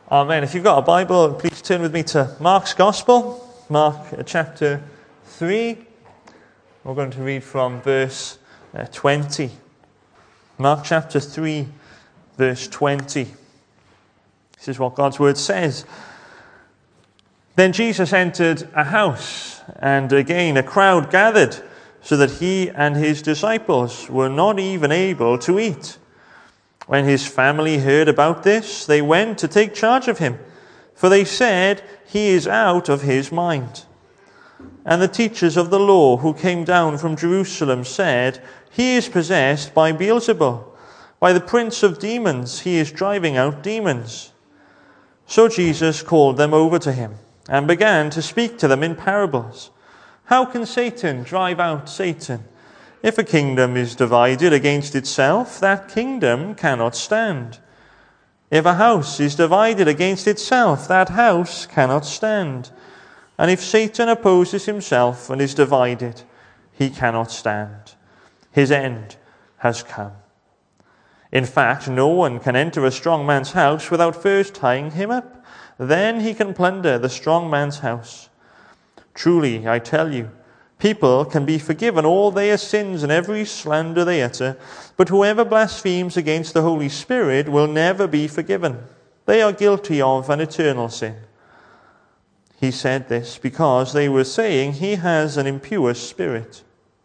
Amen. If you've got a Bible, please turn with me to Mark's Gospel, Mark chapter 3. We're going to read from verse 20. Mark chapter 3, verse 20. This is what God's word says. Then Jesus entered a house, and again a crowd gathered, so that he and his disciples were not even able to eat. When his family heard about this, they went to take charge of him, for they said, "He is out of his mind." And the teachers of the law who came down from Jerusalem said, "He is possessed by Beelzebul. By the prince of demons he is driving out demons." So Jesus called them over to him and began to speak to them in parables. "How can Satan drive out Satan? If a kingdom is divided against itself, that kingdom cannot stand. If a house is divided against itself, that house cannot stand. And if Satan opposes himself and is divided, he cannot stand. His end has come. In fact, no one can enter a strong man's house without first tying him up. Then he can plunder the strong man's house. Truly, I tell you, people can be forgiven all their sins and every slander they utter, but whoever blasphemes against the Holy Spirit will never be forgiven. They are guilty of an eternal sin." He said this because they were saying he has an impure spirit.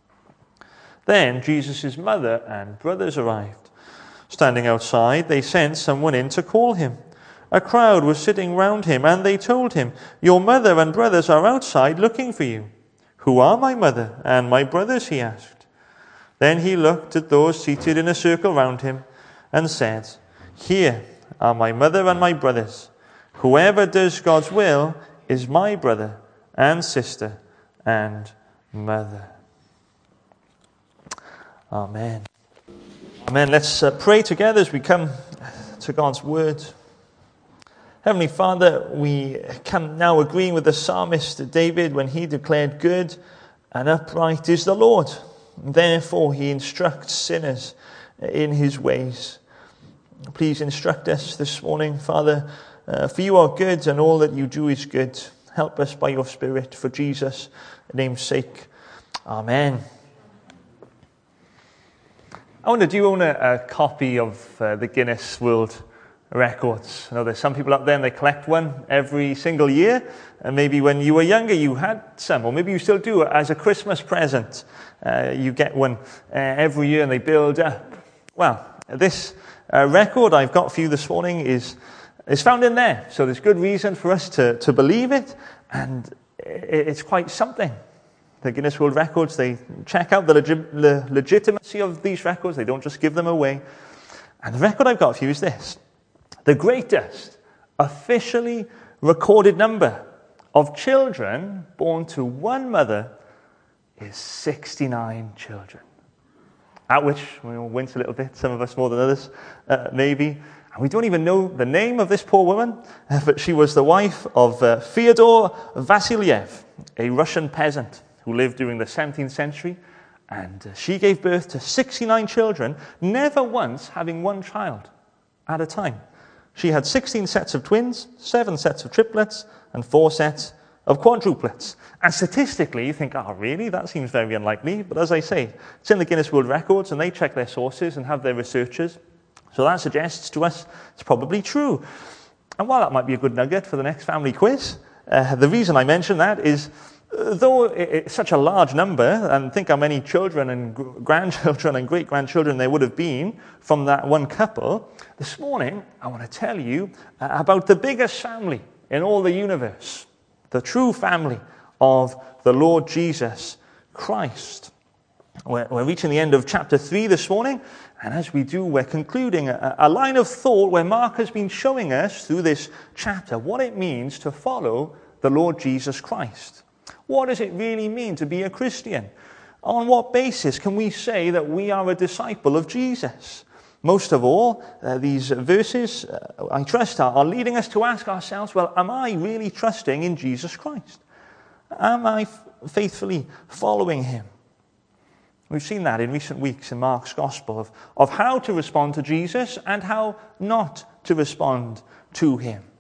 Then Jesus' mother and brothers arrived. Standing outside, they sent someone in to call him. A crowd was sitting round him, and they told him, "Your mother and brothers are outside looking for you." "Who are my mother and my brothers?" he asked. Then he looked at those seated in a circle round him and said, "Here are my mother and my brothers. Whoever does God's will is my brother and sister and mother." Amen. Amen. Let's pray together as we come to God's word. Heavenly Father, we come now agreeing with the psalmist David when he declared, "Good and upright is the Lord. Therefore he instructs sinners in his ways." Please instruct us this morning, Father, for you are good and all that you do is good. Help us by your Spirit for Jesus' name's sake. Amen. I wonder, do you own a copy of the Guinness World Records? I know there's some people out there and they collect one every single year, and maybe when you were younger you had some, or maybe you still do as a Christmas present. You get one every year and they build up. Well, this record I've got for you this morning is found in there, so there's good reason for us to believe it, and it's quite something. The Guinness World Records, they check out the legitimacy of these records. They don't just give them away. And the record I've got for you is this: the greatest officially recorded number of children born to one mother is 69 children. At which we'll wince a little bit, some of us more than others, maybe. And we don't even know the name of this poor woman, but she was the wife of Fyodor Vasilyev, a Russian peasant who lived during the 17th century. And she gave birth to 69 children, never once having one child at a time. She had 16 sets of twins, 7 sets of triplets, and 4 sets of quadruplets. And statistically, you think, oh, really? That seems very unlikely. But as I say, it's in the Guinness World Records, and they check their sources and have their researchers. So that suggests to us it's probably true. And while that might be a good nugget for the next family quiz, the reason I mention that is, though it's such a large number, and think how many children and grandchildren and great-grandchildren there would have been from that one couple, this morning I want to tell you about the biggest family in all the universe, the true family of the Lord Jesus Christ. We're reaching the end of chapter 3 this morning, and as we do, we're concluding a line of thought where Mark has been showing us through this chapter what it means to follow the Lord Jesus Christ. What does it really mean to be a Christian? On what basis can we say that we are a disciple of Jesus? Most of all, these verses, I trust, are leading us to ask ourselves, well, am I really trusting in Jesus Christ? Am I faithfully following him? We've seen that in recent weeks in Mark's Gospel of how to respond to Jesus and how not to respond to him.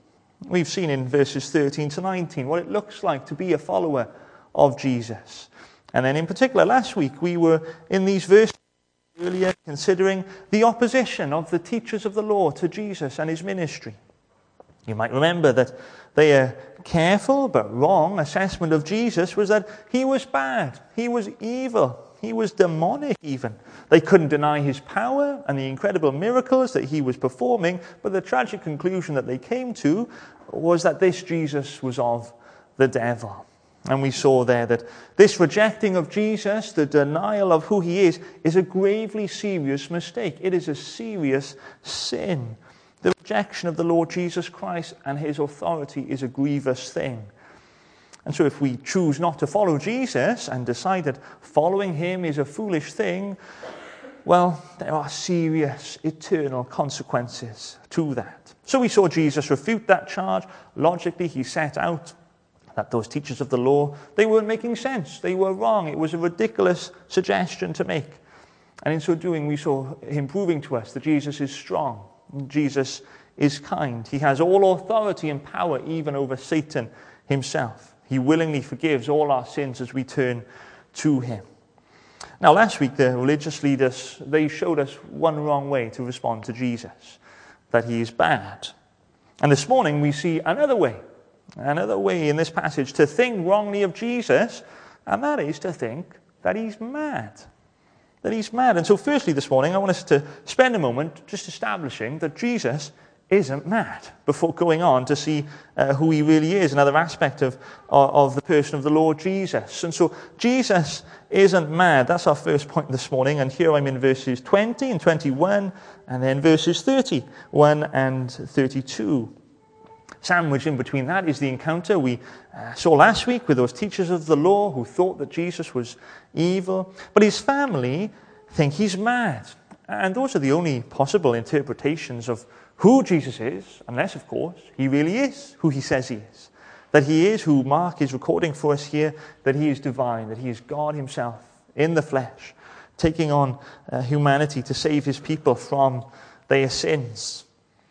We've seen in verses 13 to 19 what it looks like to be a follower of Jesus. And then in particular, last week, we were in these verses earlier considering the opposition of the teachers of the law to Jesus and his ministry. You might remember that their careful but wrong assessment of Jesus was that he was bad, he was evil, he was demonic even. They couldn't deny his power and the incredible miracles that he was performing, but the tragic conclusion that they came to was that this Jesus was of the devil. And we saw there that this rejecting of Jesus, the denial of who he is a gravely serious mistake. It is a serious sin. The rejection of the Lord Jesus Christ and his authority is a grievous thing. And so if we choose not to follow Jesus and decide that following him is a foolish thing, well, there are serious eternal consequences to that. So we saw Jesus refute that charge. Logically, he set out that those teachers of the law, they weren't making sense. They were wrong. It was a ridiculous suggestion to make. And in so doing, we saw him proving to us that Jesus is strong. Jesus is kind. He has all authority and power, even over Satan himself. He willingly forgives all our sins as we turn to him. Now, last week, the religious leaders, they showed us one wrong way to respond to Jesus, that he is bad. And this morning, we see another way in this passage to think wrongly of Jesus, and that is to think that he's mad. That he's mad. And so firstly this morning, I want us to spend a moment just establishing that Jesus isn't mad before going on to see who he really is, another aspect of the person of the Lord Jesus. And so Jesus isn't mad. That's our first point this morning. And here I'm in verses 20 and 21, and then verses 31 and 32. Sandwiched in between that is the encounter we saw last week with those teachers of the law who thought that Jesus was evil. But his family think he's mad. And those are the only possible interpretations of who Jesus is, unless, of course, he really is who he says he is. That he is who Mark is recording for us here, that he is divine, that he is God himself in the flesh, taking on humanity to save his people from their sins.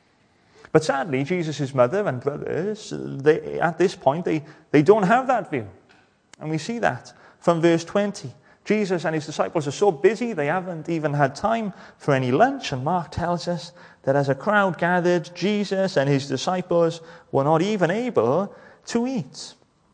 But sadly, Jesus' mother and brothers, at this point, they don't have that view. And we see that from verse 20. Jesus and his disciples are so busy, they haven't even had time for any lunch. And Mark tells us that as a crowd gathered, Jesus and his disciples were not even able to eat.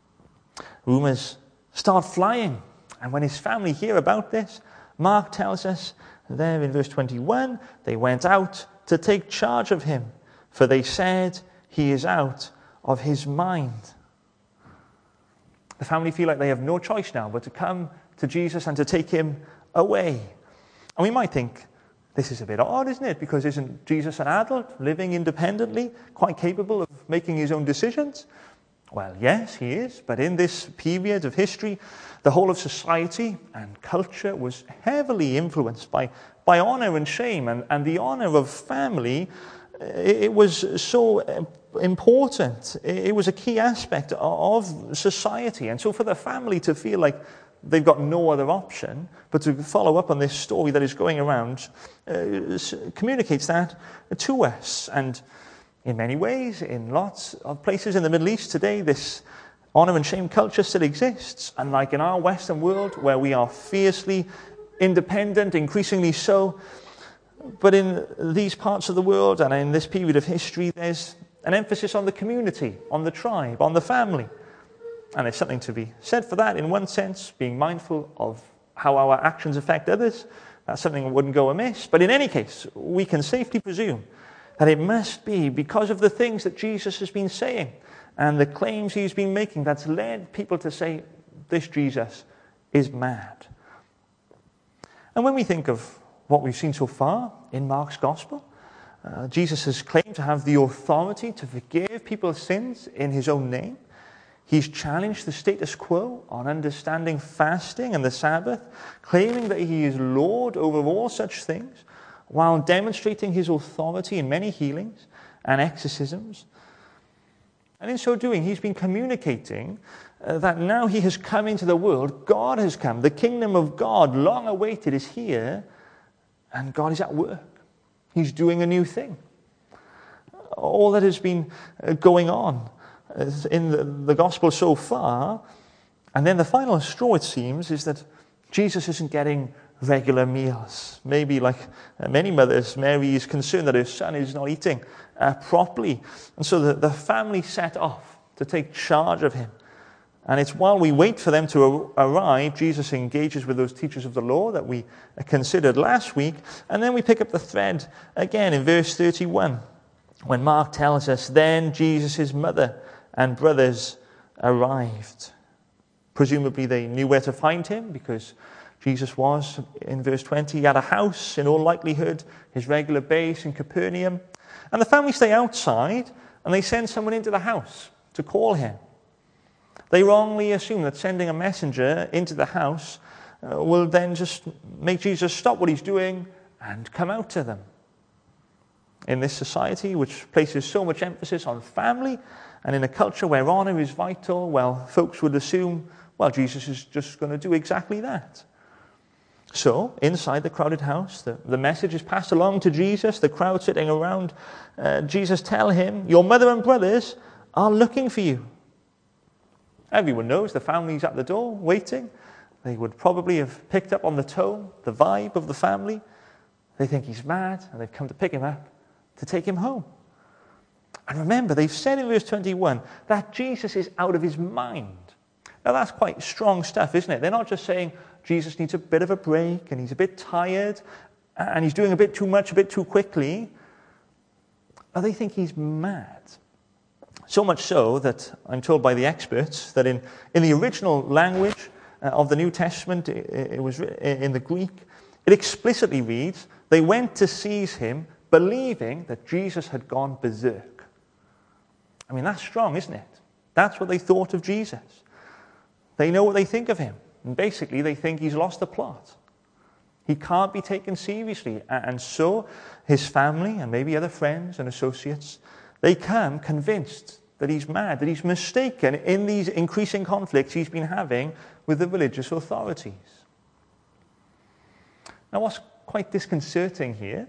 Rumors start flying. And when his family hear about this, Mark tells us there in verse 21, they went out to take charge of him, for they said he is out of his mind. The family feel like they have no choice now but to come to Jesus and to take him away. And we might think, this is a bit odd, isn't it? Because isn't Jesus an adult, living independently, quite capable of making his own decisions? Well, yes, he is. But in this period of history, the whole of society and culture was heavily influenced by honor and shame. And the honor of family, it was so important. It was a key aspect of society. And so for the family to feel like they've got no other option but to follow up on this story that is going around communicates that to us. And in many ways, in lots of places in the Middle East today, this honor and shame culture still exists. Unlike in our Western world, where we are fiercely independent, increasingly so, but in these parts of the world and in this period of history, there's an emphasis on the community, on the tribe, on the family. And there's something to be said for that in one sense, being mindful of how our actions affect others. That's something that wouldn't go amiss. But in any case, we can safely presume that it must be because of the things that Jesus has been saying and the claims he's been making that's led people to say, this Jesus is mad. And when we think of what we've seen so far in Mark's Gospel, Jesus has claimed to have the authority to forgive people's sins in his own name. He's challenged the status quo on understanding fasting and the Sabbath, claiming that he is Lord over all such things, while demonstrating his authority in many healings and exorcisms. And in so doing, he's been communicating that now he has come into the world, God has come, the kingdom of God, long awaited, is here, and God is at work. He's doing a new thing. all that has been going on in the gospel so far. And then the final straw, it seems, is that Jesus isn't getting regular meals. Maybe like many mothers, Mary is concerned that her son is not eating properly. And so the family set off to take charge of him. And it's while we wait for them to arrive, Jesus engages with those teachers of the law that we considered last week. And then we pick up the thread again in verse 31, when Mark tells us, then Jesus' mother and brothers arrived. Presumably they knew where to find him, because Jesus was, in verse 20, he had a house, in all likelihood, his regular base in Capernaum. And the family stay outside, and they send someone into the house to call him. They wrongly assume that sending a messenger into the house will then just make Jesus stop what he's doing and come out to them. In this society, which places so much emphasis on family, and in a culture where honor is vital, well, folks would assume, well, Jesus is just going to do exactly that. So, inside the crowded house, the message is passed along to Jesus. The crowd sitting around Jesus tell him, your mother and brothers are looking for you. Everyone knows the family's at the door, waiting. They would probably have picked up on the tone, the vibe of the family. They think he's mad, and they've come to pick him up, to take him home. And remember, they've said in verse 21 that Jesus is out of his mind. Now, that's quite strong stuff, isn't it? They're not just saying Jesus needs a bit of a break, and he's a bit tired, and he's doing a bit too much, a bit too quickly. But they think he's mad. So much so that I'm told by the experts that in the original language of the New Testament, it was in the Greek, it explicitly reads, they went to seize him believing that Jesus had gone berserk. I mean, that's strong, isn't it? That's what they thought of Jesus. They know what they think of him. And basically, they think he's lost the plot. He can't be taken seriously. And so his family and maybe other friends and associates, they come convinced that he's mad, that he's mistaken in these increasing conflicts he's been having with the religious authorities. Now, what's quite disconcerting here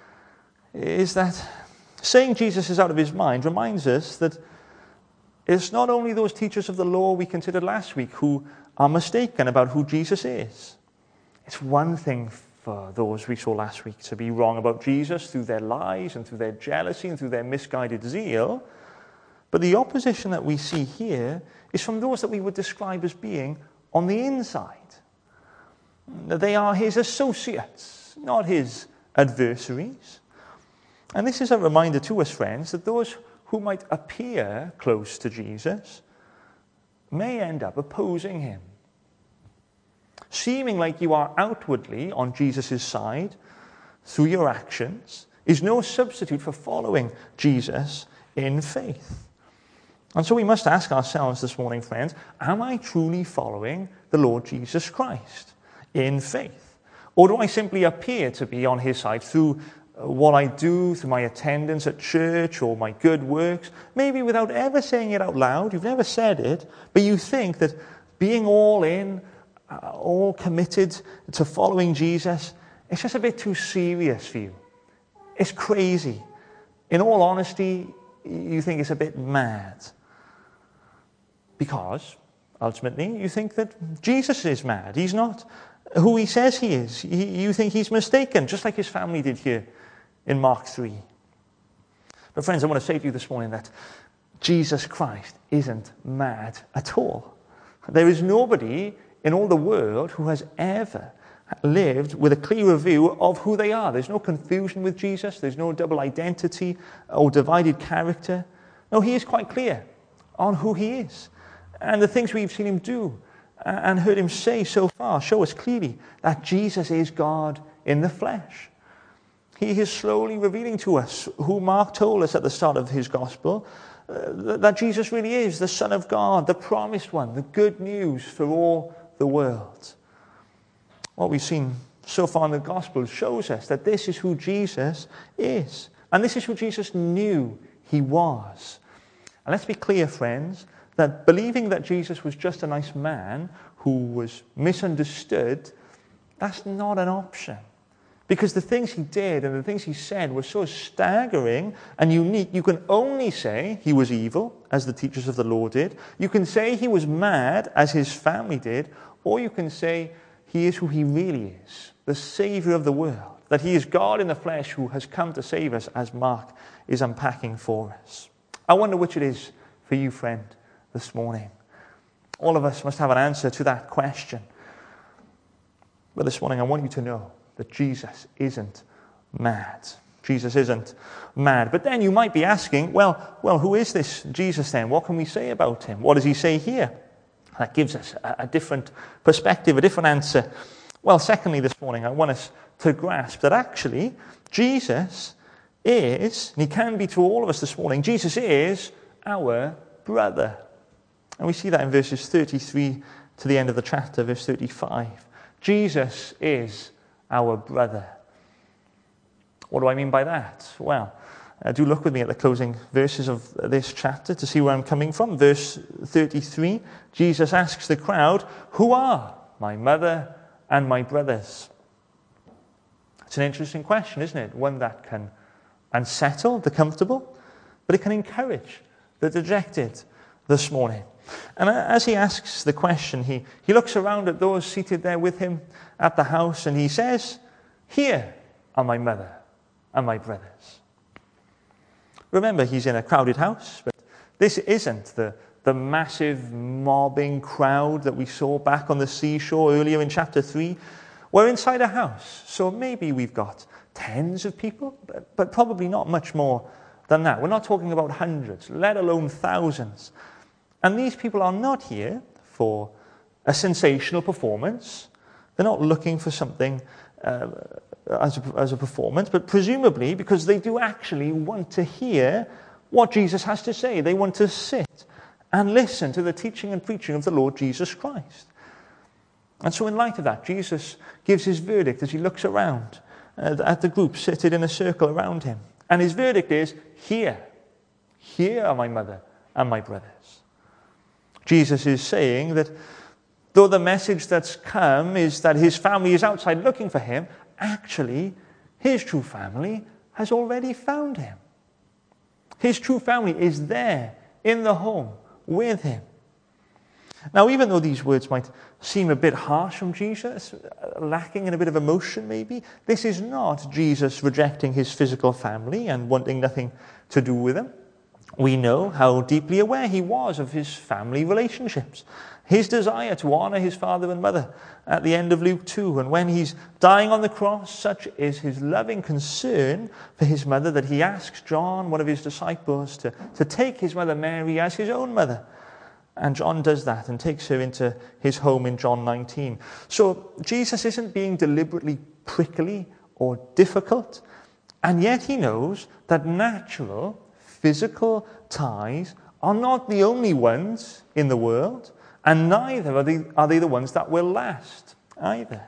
is that saying Jesus is out of his mind reminds us that it's not only those teachers of the law we considered last week who are mistaken about who Jesus is. It's one thing for those we saw last week to be wrong about Jesus through their lies and through their jealousy and through their misguided zeal. But the opposition that we see here is from those that we would describe as being on the inside. They are his associates, not his adversaries. And this is a reminder to us, friends, that those who might appear close to Jesus may end up opposing him. Seeming like you are outwardly on Jesus' side through your actions is no substitute for following Jesus in faith. And so we must ask ourselves this morning, friends, am I truly following the Lord Jesus Christ in faith? Or do I simply appear to be on his side through what I do, through my attendance at church or my good works, maybe without ever saying it out loud? You've never said it, but you think that being all in, all committed to following Jesus, it's just a bit too serious for you. It's crazy. In all honesty, you think it's a bit mad. Because, ultimately, you think that Jesus is mad. He's not who he says he is. You think he's mistaken, just like his family did here in Mark 3. But friends, I want to say to you this morning that Jesus Christ isn't mad at all. There is nobody in all the world who has ever lived with a clearer view of who they are. There's no confusion with Jesus. There's no double identity or divided character. No, he is quite clear on who he is. And the things we've seen him do and heard him say so far show us clearly that Jesus is God in the flesh. He is slowly revealing to us who Mark told us at the start of his gospel, that Jesus really is the Son of God, the promised one, the good news for all the world. What we've seen so far in the gospel shows us that this is who Jesus is. And this is who Jesus knew he was. And let's be clear, friends, that believing that Jesus was just a nice man who was misunderstood, that's not an option. Because the things he did and the things he said were so staggering and unique, you can only say he was evil, as the teachers of the law did. You can say he was mad, as his family did. Or you can say he is who he really is, the Savior of the world. That he is God in the flesh who has come to save us, as Mark is unpacking for us. I wonder which it is for you, friend, this morning. All of us must have an answer to that question. But this morning I want you to know that Jesus isn't mad. Jesus isn't mad. But then you might be asking, well, who is this Jesus then? What can we say about him? What does he say here? That gives us a different perspective, a different answer. Well, secondly, this morning, I want us to grasp that actually Jesus is, and he can be to all of us this morning, Jesus is our brother. And we see that in verses 33 to the end of the chapter, verse 35. Jesus is our brother. What do I mean by that? Well, do look with me at the closing verses of this chapter to see where I'm coming from. Verse 33, Jesus asks the crowd, "Who are my mother and my brothers?" It's an interesting question, isn't it? One that can unsettle the comfortable, but it can encourage the dejected this morning. And as he asks the question, he looks around at those seated there with him at the house, and he says, "Here are my mother and my brothers." Remember, he's in a crowded house, but this isn't the massive mobbing crowd that we saw back on the seashore earlier in chapter 3. We're inside a house, so maybe we've got tens of people, but probably not much more than that. We're not talking about hundreds, let alone thousands. And these people are not here for a sensational performance. They're not looking for something as a performance, but presumably because they do actually want to hear what Jesus has to say. They want to sit and listen to the teaching and preaching of the Lord Jesus Christ. And so in light of that, Jesus gives his verdict as he looks around at the group seated in a circle around him. And his verdict is, here are my mother and my brothers. Jesus is saying that though the message that's come is that his family is outside looking for him, actually, his true family has already found him. His true family is there in the home with him. Now, even though these words might seem a bit harsh from Jesus, lacking in a bit of emotion maybe, this is not Jesus rejecting his physical family and wanting nothing to do with them. We know how deeply aware he was of his family relationships, his desire to honor his father and mother at the end of Luke 2. And when he's dying on the cross, such is his loving concern for his mother that he asks John, one of his disciples, to take his mother Mary as his own mother. And John does that and takes her into his home in John 19. So Jesus isn't being deliberately prickly or difficult, and yet he knows that natural, physical ties are not the only ones in the world, and neither are they the ones that will last either.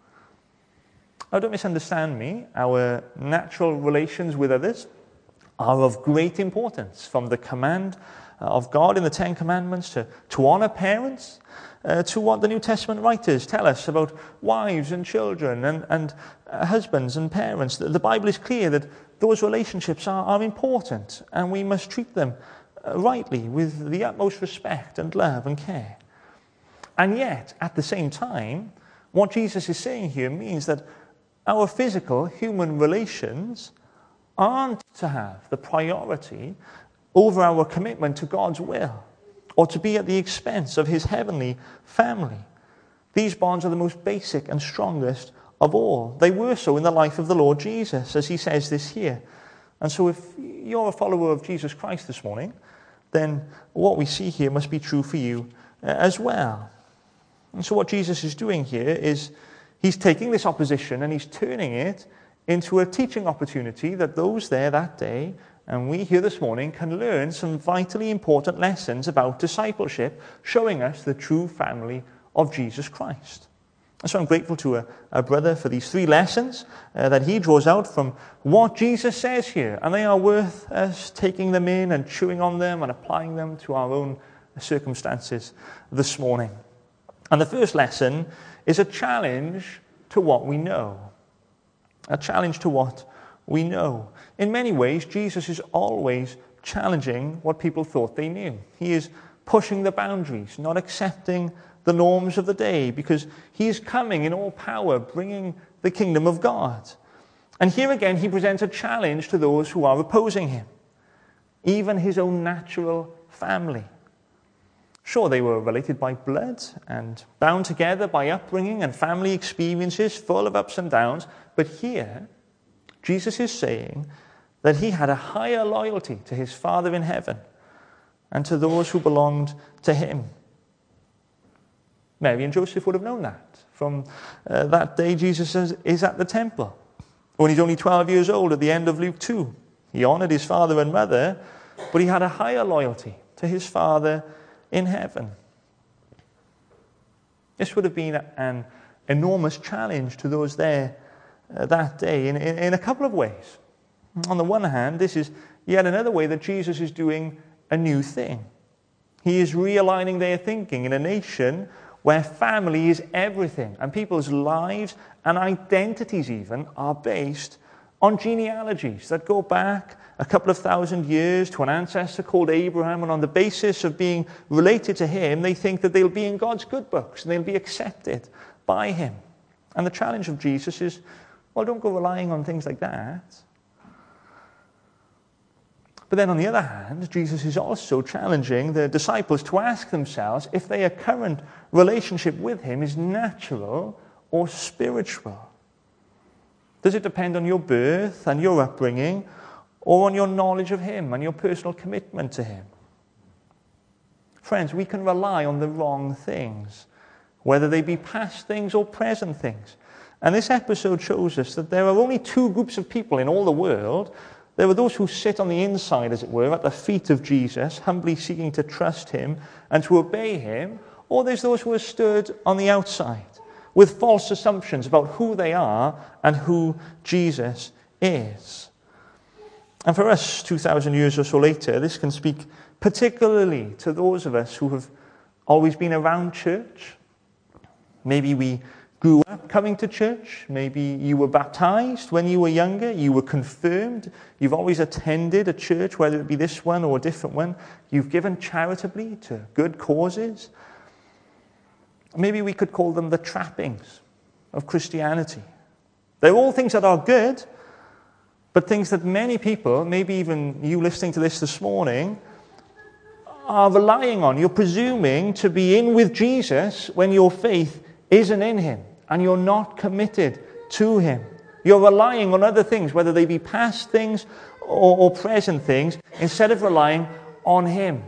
Now, don't misunderstand me. Our natural relations with others are of great importance, from the command of God in the Ten Commandments to honor parents, to what the New Testament writers tell us about wives and children and husbands and parents. The Bible is clear that those relationships are important, and we must treat them rightly with the utmost respect and love and care. And yet, at the same time, what Jesus is saying here means that our physical human relations aren't to have the priority over our commitment to God's will, or to be at the expense of his heavenly family. These bonds are the most basic and strongest of all. They were so in the life of the Lord Jesus, as he says this here. And so if you're a follower of Jesus Christ this morning, then what we see here must be true for you as well. And so what Jesus is doing here is he's taking this opposition and he's turning it into a teaching opportunity that those there that day and we here this morning can learn some vitally important lessons about discipleship, showing us the true family of Jesus Christ. And so I'm grateful to a brother for these 3 lessons that he draws out from what Jesus says here. And they are worth us taking them in and chewing on them and applying them to our own circumstances this morning. And the first lesson is a challenge to what we know. a challenge to what we know. In many ways, Jesus is always challenging what people thought they knew. He is pushing the boundaries, not accepting the norms of the day, because he is coming in all power, bringing the kingdom of God. And here again, he presents a challenge to those who are opposing him, even his own natural family. Sure, they were related by blood and bound together by upbringing and family experiences full of ups and downs, but here, Jesus is saying that he had a higher loyalty to his Father in heaven and to those who belonged to him. Mary and Joseph would have known that from that day Jesus is at the temple. When he's only 12 years old at the end of Luke 2. He honored his father and mother, but he had a higher loyalty to his Father in heaven. This would have been an enormous challenge to those there that day in a couple of ways. On the one hand, this is yet another way that Jesus is doing a new thing. He is realigning their thinking in a nation where family is everything, and people's lives and identities even are based on genealogies that go back a couple of thousand years to an ancestor called Abraham, and on the basis of being related to him, they think that they'll be in God's good books and they'll be accepted by him. And the challenge of Jesus is, well, don't go relying on things like that. But then on the other hand, Jesus is also challenging the disciples to ask themselves if their current relationship with him is natural or spiritual. Does it depend on your birth and your upbringing, or on your knowledge of him and your personal commitment to him? Friends, we can rely on the wrong things, whether they be past things or present things. And this episode shows us that there are only two groups of people in all the world. There are those who sit on the inside, as it were, at the feet of Jesus, humbly seeking to trust him and to obey him, or there's those who are stood on the outside with false assumptions about who they are and who Jesus is. And for us, 2,000 years or so later, this can speak particularly to those of us who have always been around church. Maybe we grew up coming to church. Maybe you were baptized when you were younger. You were confirmed. You've always attended a church, whether it be this one or a different one. You've given charitably to good causes. Maybe we could call them the trappings of Christianity. They're all things that are good, but things that many people, maybe even you listening to this morning, are relying on. You're presuming to be in with Jesus when your faith isn't in him and you're not committed to him. You're relying on other things, whether they be past things or present things, instead of relying on him.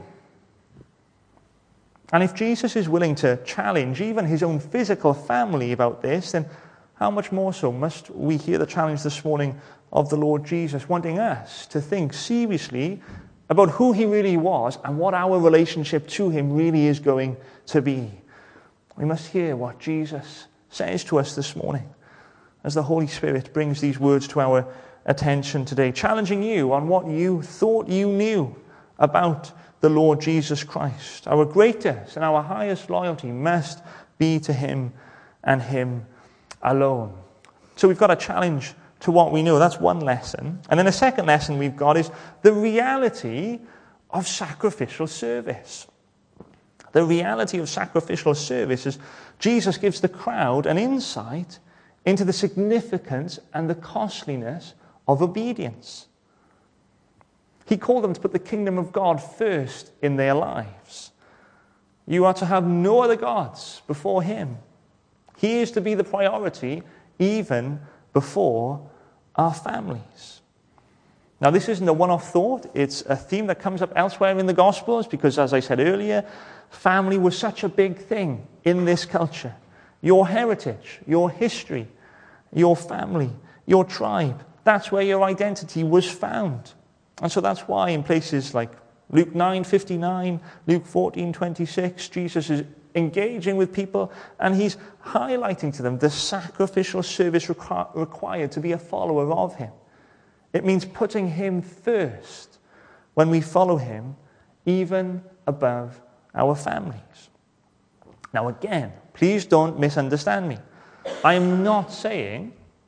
And if Jesus is willing to challenge even his own physical family about this, then how much more so must we hear the challenge this morning of the Lord Jesus, wanting us to think seriously about who he really was and what our relationship to him really is going to be. We must hear what Jesus says to us this morning as the Holy Spirit brings these words to our attention today, challenging you on what you thought you knew about the Lord Jesus Christ. Our greatest and our highest loyalty must be to him and him alone. So we've got a challenge to what we know. That's one lesson. And then the second lesson we've got is the reality of sacrificial service. The reality of sacrificial service is Jesus gives the crowd an insight into the significance and the costliness of obedience. He called them to put the kingdom of God first in their lives. You are to have no other gods before him. He is to be the priority even before our families. Now, this isn't a one-off thought. It's a theme that comes up elsewhere in the Gospels because, as I said earlier, family was such a big thing in this culture. Your heritage, your history, your family, your tribe, that's where your identity was found. And so that's why in places like Luke 9:59, Luke 14:26, Jesus is engaging with people and he's highlighting to them the sacrificial service required to be a follower of him. It means putting him first when we follow him, even above our families. Now again, please don't misunderstand me. I am not saying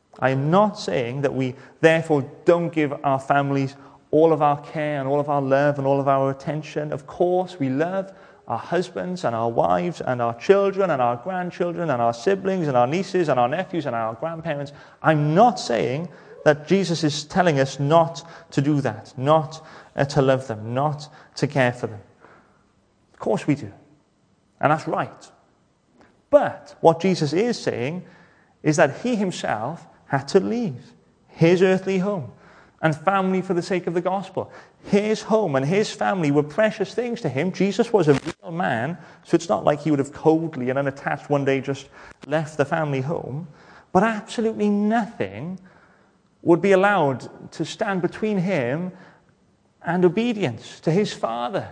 I am not saying that we therefore don't give our families all of our care and all of our love and all of our attention. Of course, we love our husbands and our wives and our children and our grandchildren and our siblings and our nieces and our nephews and our grandparents. I'm not saying that Jesus is telling us not to do that, not to love them, not to care for them. Of course we do. And that's right. But what Jesus is saying is that he himself had to leave his earthly home and family for the sake of the gospel. His home and his family were precious things to him. Jesus was a real man, so it's not like he would have coldly and unattached one day just left the family home. But absolutely nothing would be allowed to stand between him and obedience to his Father.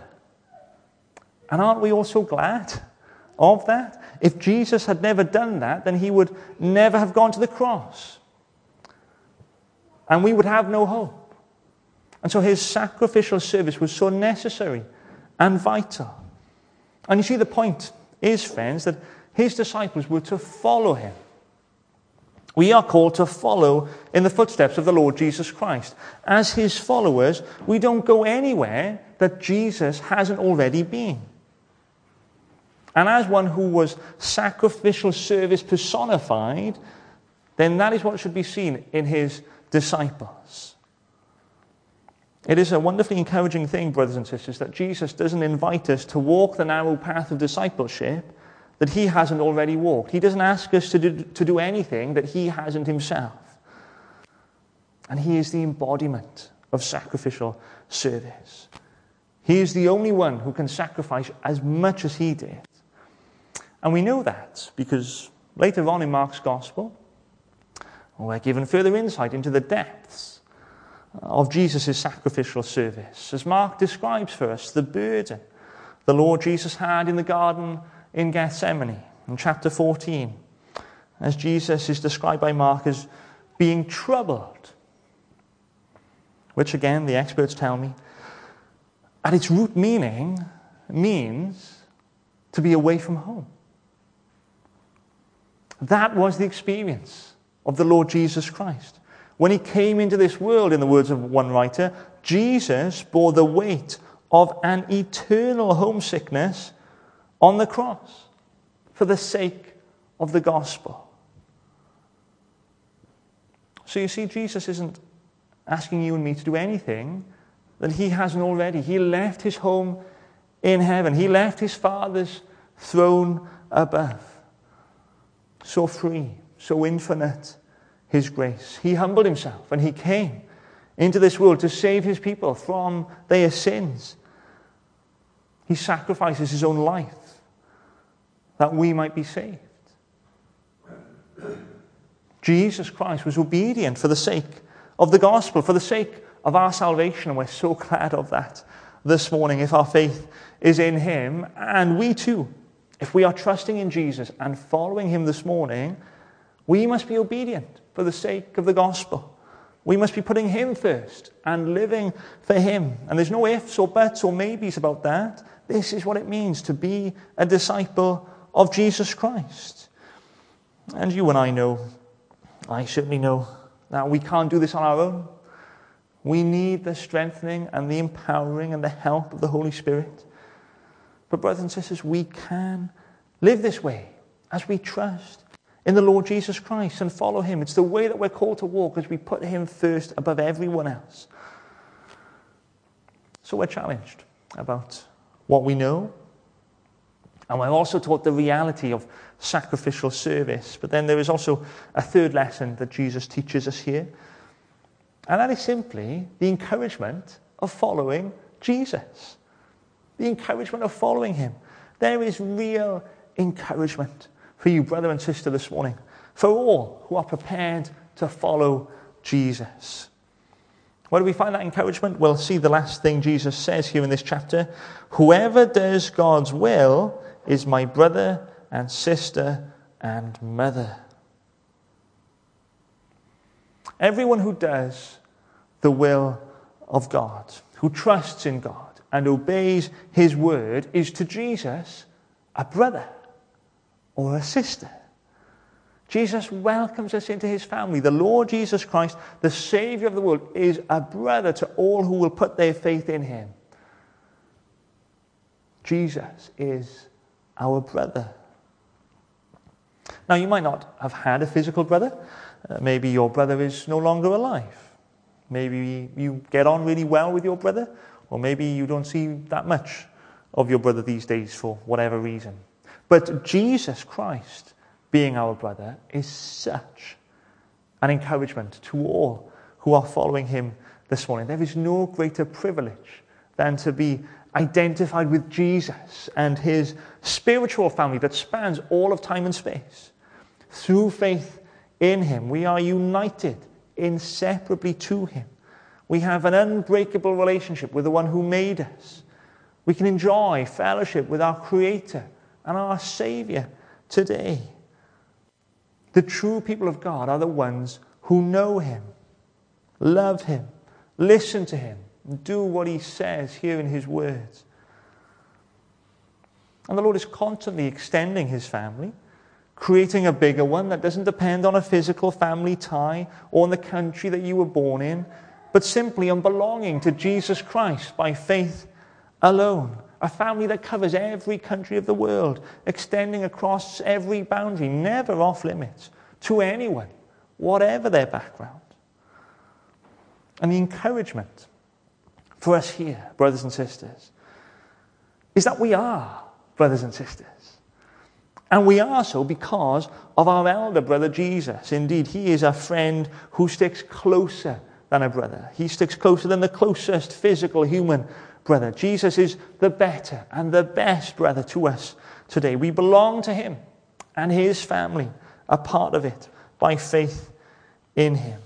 And aren't we all so glad of that? If Jesus had never done that, then he would never have gone to the cross. And we would have no hope. And so his sacrificial service was so necessary and vital. And you see, the point is, friends, that his disciples were to follow him. We are called to follow in the footsteps of the Lord Jesus Christ. As his followers, we don't go anywhere that Jesus hasn't already been. And as one who was sacrificial service personified, then that is what should be seen in his disciples. It is a wonderfully encouraging thing, brothers and sisters, that Jesus doesn't invite us to walk the narrow path of discipleship that he hasn't already walked. He doesn't ask us to do anything that he hasn't himself. And he is the embodiment of sacrificial service. He is the only one who can sacrifice as much as he did. And we know that because later on in Mark's Gospel, we're given further insight into the depths of Jesus' sacrificial service. As Mark describes for us the burden the Lord Jesus had in the garden in Gethsemane in chapter 14, as Jesus is described by Mark as being troubled, which again the experts tell me at its root meaning means to be away from home. That was the experience of the Lord Jesus Christ. When he came into this world, in the words of one writer, Jesus bore the weight of an eternal homesickness on the cross for the sake of the gospel. So you see, Jesus isn't asking you and me to do anything that he hasn't already. He left his home in heaven. He left his Father's throne above. So free, so infinite his grace. He humbled himself and he came into this world to save his people from their sins. He sacrifices his own life that we might be saved. Jesus Christ was obedient for the sake of the gospel, for the sake of our salvation, and we're so glad of that this morning if our faith is in him. And we too, if we are trusting in Jesus and following him this morning, we must be obedient for the sake of the gospel. We must be putting him first and living for him. And there's no ifs or buts or maybes about that. This is what it means to be a disciple of Jesus Christ. And you and I know, I certainly know, that we can't do this on our own. We need the strengthening and the empowering and the help of the Holy Spirit. But brothers and sisters, we can live this way as we trust in the Lord Jesus Christ and follow him. It's the way that we're called to walk as we put him first above everyone else. So we're challenged about what we know, and we're also taught the reality of sacrificial service. But then there is also a third lesson that Jesus teaches us here, and that is simply the encouragement of following Jesus. The encouragement of following him. There is real encouragement for you, brother and sister, this morning, for all who are prepared to follow Jesus. Where do we find that encouragement? We'll see the last thing Jesus says here in this chapter. Whoever does God's will is my brother and sister and mother. Everyone who does the will of God, who trusts in God and obeys his word, is to Jesus a brother or a sister. Jesus welcomes us into his family. The Lord Jesus Christ, the Savior of the world, is a brother to all who will put their faith in him. Jesus is our brother. Now, you might not have had a physical brother. Maybe your brother is no longer alive. Maybe you get on really well with your brother, or maybe you don't see that much of your brother these days for whatever reason. But Jesus Christ, being our brother, is such an encouragement to all who are following him this morning. There is no greater privilege than to be identified with Jesus and his spiritual family that spans all of time and space. Through faith in him, we are united inseparably to him. We have an unbreakable relationship with the one who made us. We can enjoy fellowship with our Creator and our Savior today. The true people of God are the ones who know him, love him, listen to him, and do what he says here in his words. And the Lord is constantly extending his family, creating a bigger one that doesn't depend on a physical family tie or on the country that you were born in, but simply on belonging to Jesus Christ by faith alone. A family that covers every country of the world, extending across every boundary, never off limits to anyone, whatever their background. And the encouragement for us here, brothers and sisters, is that we are brothers and sisters. And we are so because of our elder brother Jesus. Indeed, he is a friend who sticks closer than a brother. He sticks closer than the closest physical human brother. Jesus is the better and the best brother to us today. We belong to him and his family, a part of it, by faith in him.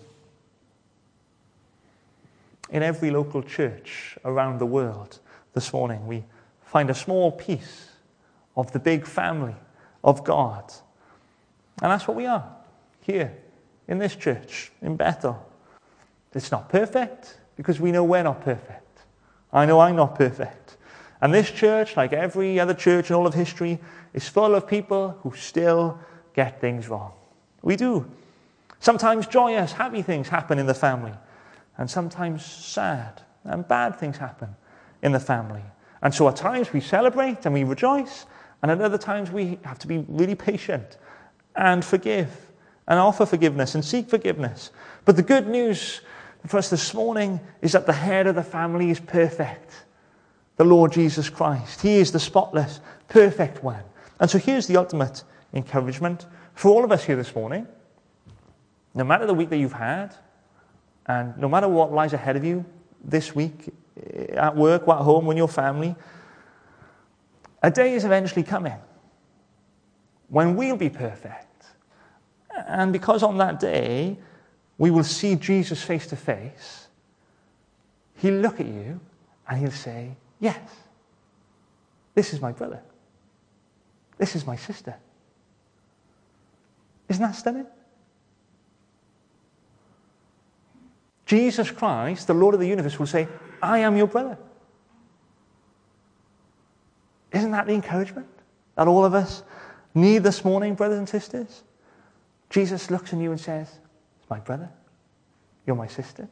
In every local church around the world this morning, we find a small piece of the big family of God. And that's what we are here in this church, in Bethel. It's not perfect because we know we're not perfect. I know I'm not perfect. And this church, like every other church in all of history, is full of people who still get things wrong. We do. Sometimes joyous, happy things happen in the family. And sometimes sad and bad things happen in the family. And so at times we celebrate and we rejoice. And at other times we have to be really patient and forgive and offer forgiveness and seek forgiveness. But the good news for us this morning is that the head of the family is perfect. The Lord Jesus Christ. He is the spotless, perfect one. And so here's the ultimate encouragement for all of us here this morning. No matter the week that you've had, and no matter what lies ahead of you this week, at work or at home with your family, a day is eventually coming when we'll be perfect. And because on that day, we will see Jesus face to face, he'll look at you and he'll say, yes, this is my brother. This is my sister. Isn't that stunning? Jesus Christ, the Lord of the universe, will say, I am your brother. Isn't that the encouragement that all of us need this morning, brothers and sisters? Jesus looks at you and says, my brother, you're my sister.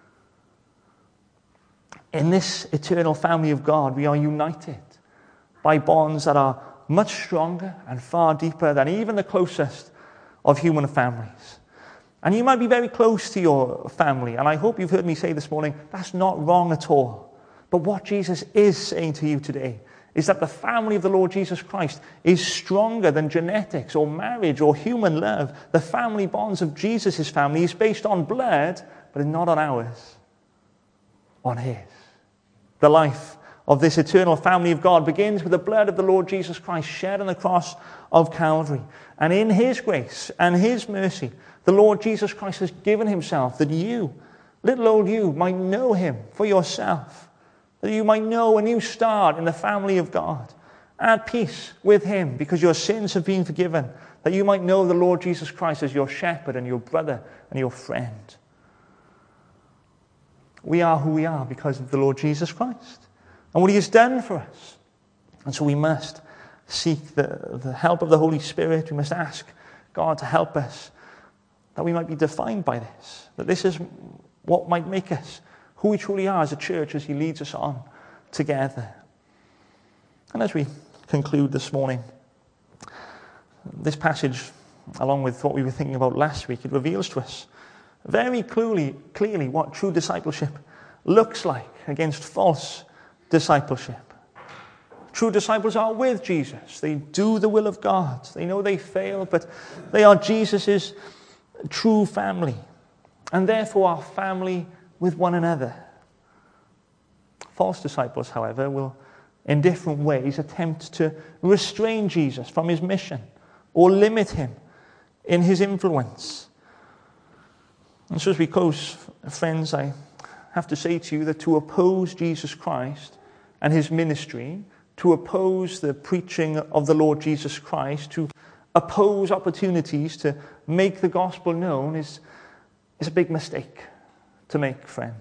In this eternal family of God, we are united by bonds that are much stronger and far deeper than even the closest of human families. And you might be very close to your family, and I hope you've heard me say this morning, that's not wrong at all. But what Jesus is saying to you today is that the family of the Lord Jesus Christ is stronger than genetics or marriage or human love. The family bonds of Jesus' family is based on blood, but not on ours, on his. The life of this eternal family of God begins with the blood of the Lord Jesus Christ shed on the cross of Calvary. And in his grace and his mercy, the Lord Jesus Christ has given himself that you, little old you, might know him for yourself. That you might know a new start in the family of God, at peace with him because your sins have been forgiven. That you might know the Lord Jesus Christ as your shepherd and your brother and your friend. We are who we are because of the Lord Jesus Christ and what he has done for us. And so we must seek the help of the Holy Spirit. We must ask God, to help us, that we might be defined by this, that this is what might make us who we truly are as a church as he leads us on together. And as we conclude this morning, this passage, along with what we were thinking about last week, it reveals to us very clearly what true discipleship looks like against false discipleship. True disciples are with Jesus. They do the will of God. They know they fail, but they are Jesus' true family, and therefore are family with one another. False disciples, however, will in different ways attempt to restrain Jesus from his mission or limit him in his influence. And so as we close, friends, I have to say to you that to oppose Jesus Christ and his ministry, to oppose the preaching of the Lord Jesus Christ, to oppose opportunities to make the gospel known is a big mistake to make, friends.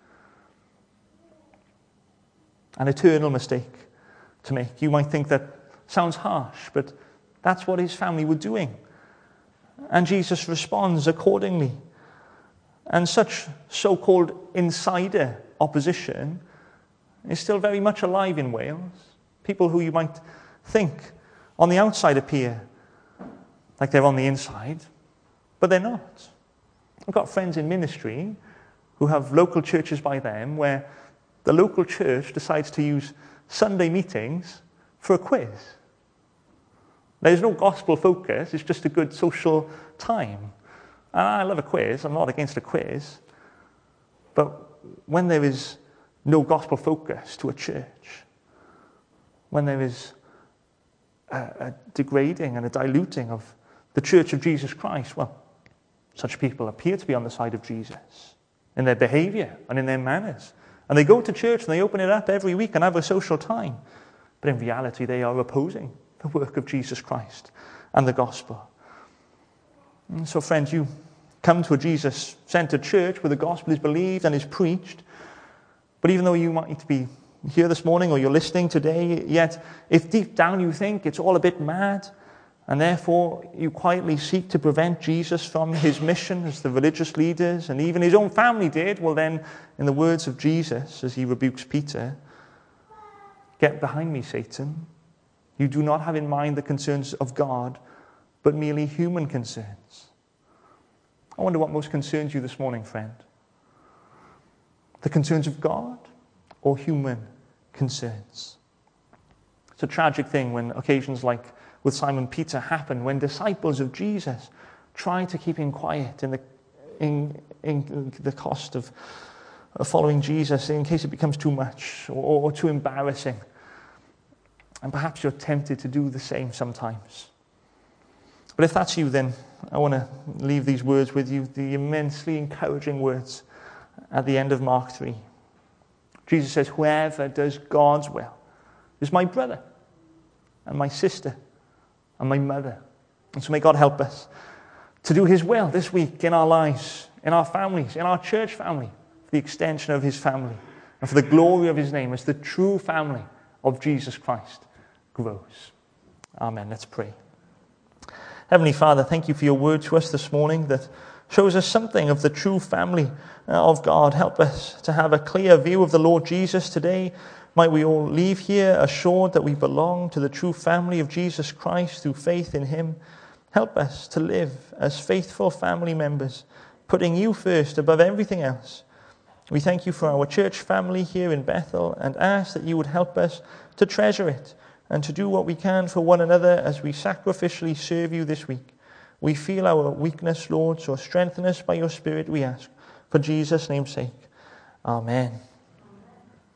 An eternal mistake to make. You might think that sounds harsh, but that's what his family were doing. And Jesus responds accordingly. And such so-called insider opposition is still very much alive in Wales. People who you might think on the outside appear like they're on the inside, but they're not. I've got friends in ministry who have local churches by them where the local church decides to use Sunday meetings for a quiz. There's no gospel focus, it's just a good social time. And I love a quiz, I'm not against a quiz, but when there is no gospel focus to a church, when there is a degrading and a diluting of the Church of Jesus Christ, well, such people appear to be on the side of Jesus in their behavior and in their manners. And they go to church and they open it up every week and have a social time. But in reality, they are opposing the work of Jesus Christ and the gospel. And so, friends, you come to a Jesus-centered church where the gospel is believed and is preached. But even though you might be here this morning or you're listening today, yet if deep down you think it's all a bit mad, and therefore you quietly seek to prevent Jesus from his mission as the religious leaders and even his own family did, well then, in the words of Jesus as he rebukes Peter, "Get behind me, Satan. You do not have in mind the concerns of God, but merely human concerns." I wonder what most concerns you this morning, friend. The concerns of God or human concerns? It's a tragic thing when occasions like with Simon Peter happen, when disciples of Jesus try to keep him quiet in the cost of following Jesus in case it becomes too much or too embarrassing. And perhaps you're tempted to do the same sometimes. But if that's you, then I want to leave these words with you, the immensely encouraging words at the end of Mark 3. Jesus says, "Whoever does God's will is my brother and my sister and my mother." And so may God help us to do his will this week in our lives, in our families, in our church family, for the extension of his family, and for the glory of his name as the true family of Jesus Christ grows. Amen. Let's pray. Heavenly Father, thank you for your word to us this morning that shows us something of the true family of God. Help us to have a clear view of the Lord Jesus today. Might we all leave here assured that we belong to the true family of Jesus Christ through faith in him. Help us to live as faithful family members, putting you first above everything else. We thank you for our church family here in Bethel and ask that you would help us to treasure it and to do what we can for one another as we sacrificially serve you this week. We feel our weakness, Lord, so strengthen us by your Spirit, we ask. For Jesus' name's sake. Amen.